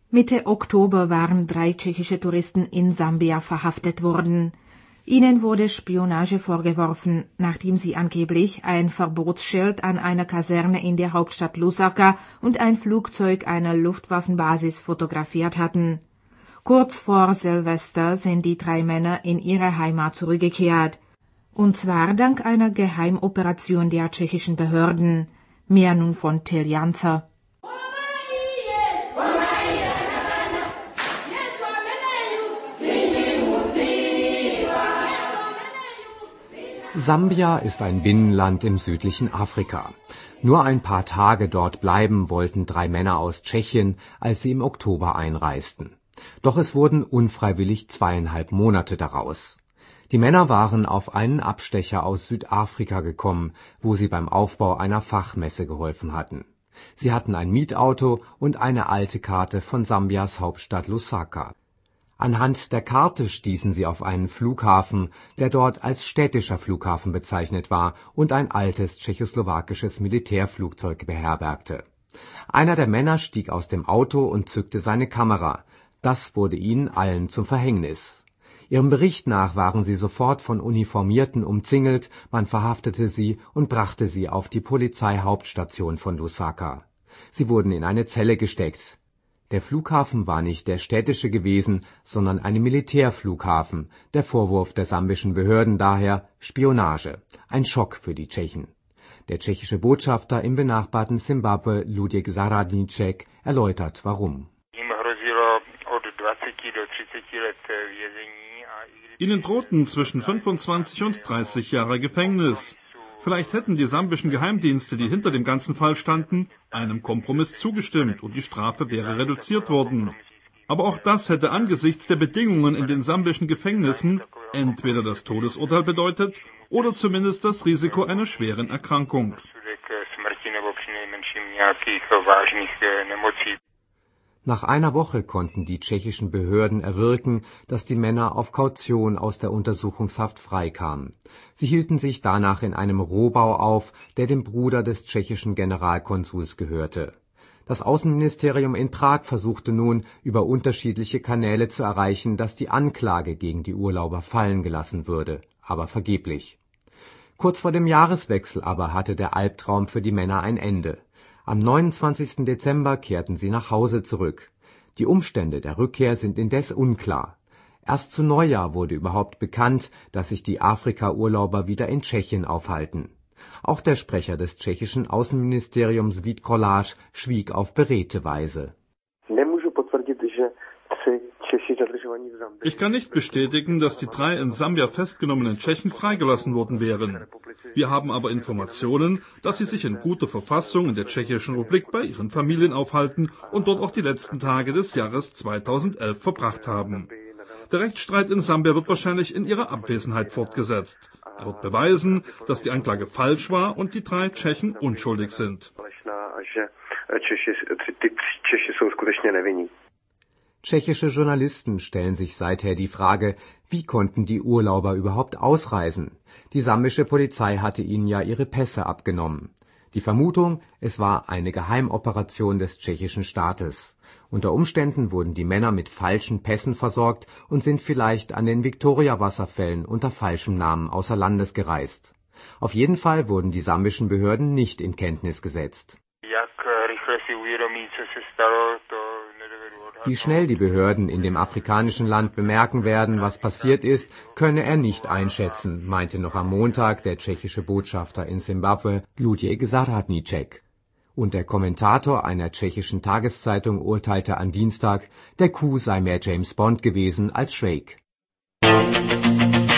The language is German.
Mitte Oktober waren 3 tschechische Touristen in Sambia verhaftet worden. Ihnen wurde Spionage vorgeworfen, nachdem sie angeblich ein Verbotsschild an einer Kaserne in der Hauptstadt Lusaka und ein Flugzeug einer Luftwaffenbasis fotografiert hatten. Kurz vor Silvester sind die 3 Männer in ihre Heimat zurückgekehrt. Und zwar dank einer Geheimoperation der tschechischen Behörden. Mehr nun von Till Janzer. Sambia ist ein Binnenland im südlichen Afrika. Nur ein paar Tage dort bleiben wollten 3 Männer aus Tschechien, als sie im Oktober einreisten. Doch es wurden unfreiwillig 2,5 Monate daraus. Die Männer waren auf einen Abstecher aus Südafrika gekommen, wo sie beim Aufbau einer Fachmesse geholfen hatten. Sie hatten ein Mietauto und eine alte Karte von Sambias Hauptstadt Lusaka. Anhand der Karte stießen sie auf einen Flughafen, der dort als städtischer Flughafen bezeichnet war und ein altes tschechoslowakisches Militärflugzeug beherbergte. Einer der Männer stieg aus dem Auto und zückte seine Kamera. Das wurde ihnen allen zum Verhängnis. Ihrem Bericht nach waren sie sofort von Uniformierten umzingelt, man verhaftete sie und brachte sie auf die Polizeihauptstation von Lusaka. Sie wurden in eine Zelle gesteckt. Der Flughafen war nicht der städtische gewesen, sondern ein Militärflughafen. Der Vorwurf der sambischen Behörden daher Spionage. Ein Schock für die Tschechen. Der tschechische Botschafter im benachbarten Simbabwe, Luděk Zahradníček, erläutert warum. Ihnen drohten zwischen 25 und 30 Jahre Gefängnis. Vielleicht hätten die sambischen Geheimdienste, die hinter dem ganzen Fall standen, einem Kompromiss zugestimmt und die Strafe wäre reduziert worden. Aber auch das hätte angesichts der Bedingungen in den sambischen Gefängnissen entweder das Todesurteil bedeutet oder zumindest das Risiko einer schweren Erkrankung. Nach einer Woche konnten die tschechischen Behörden erwirken, dass die Männer auf Kaution aus der Untersuchungshaft freikamen. Sie hielten sich danach in einem Rohbau auf, der dem Bruder des tschechischen Generalkonsuls gehörte. Das Außenministerium in Prag versuchte nun, über unterschiedliche Kanäle zu erreichen, dass die Anklage gegen die Urlauber fallen gelassen würde, aber vergeblich. Kurz vor dem Jahreswechsel aber hatte der Albtraum für die Männer ein Ende. Am 29. Dezember kehrten sie nach Hause zurück. Die Umstände der Rückkehr sind indes unklar. Erst zu Neujahr wurde überhaupt bekannt, dass sich die Afrika-Urlauber wieder in Tschechien aufhalten. Auch der Sprecher des tschechischen Außenministeriums Vít Kolář schwieg auf beredte Weise. Ich kann nicht bestätigen, dass die 3 in Sambia festgenommenen Tschechen freigelassen worden wären. Wir haben aber Informationen, dass sie sich in guter Verfassung in der Tschechischen Republik bei ihren Familien aufhalten und dort auch die letzten Tage des Jahres 2011 verbracht haben. Der Rechtsstreit in Sambia wird wahrscheinlich in ihrer Abwesenheit fortgesetzt. Er wird beweisen, dass die Anklage falsch war und die 3 Tschechen unschuldig sind. Tschechische Journalisten stellen sich seither die Frage, wie konnten die Urlauber überhaupt ausreisen? Die sambische Polizei hatte ihnen ja ihre Pässe abgenommen. Die Vermutung, es war eine Geheimoperation des tschechischen Staates. Unter Umständen wurden die Männer mit falschen Pässen versorgt und sind vielleicht an den Victoria-Wasserfällen unter falschem Namen außer Landes gereist. Auf jeden Fall wurden die sambischen Behörden nicht in Kenntnis gesetzt. Wie schnell die Behörden in dem afrikanischen Land bemerken werden, was passiert ist, könne er nicht einschätzen, meinte noch am Montag der tschechische Botschafter in Simbabwe, Luděk Zahradníček. Und der Kommentator einer tschechischen Tageszeitung urteilte am Dienstag, der Coup sei mehr James Bond gewesen als Schweik.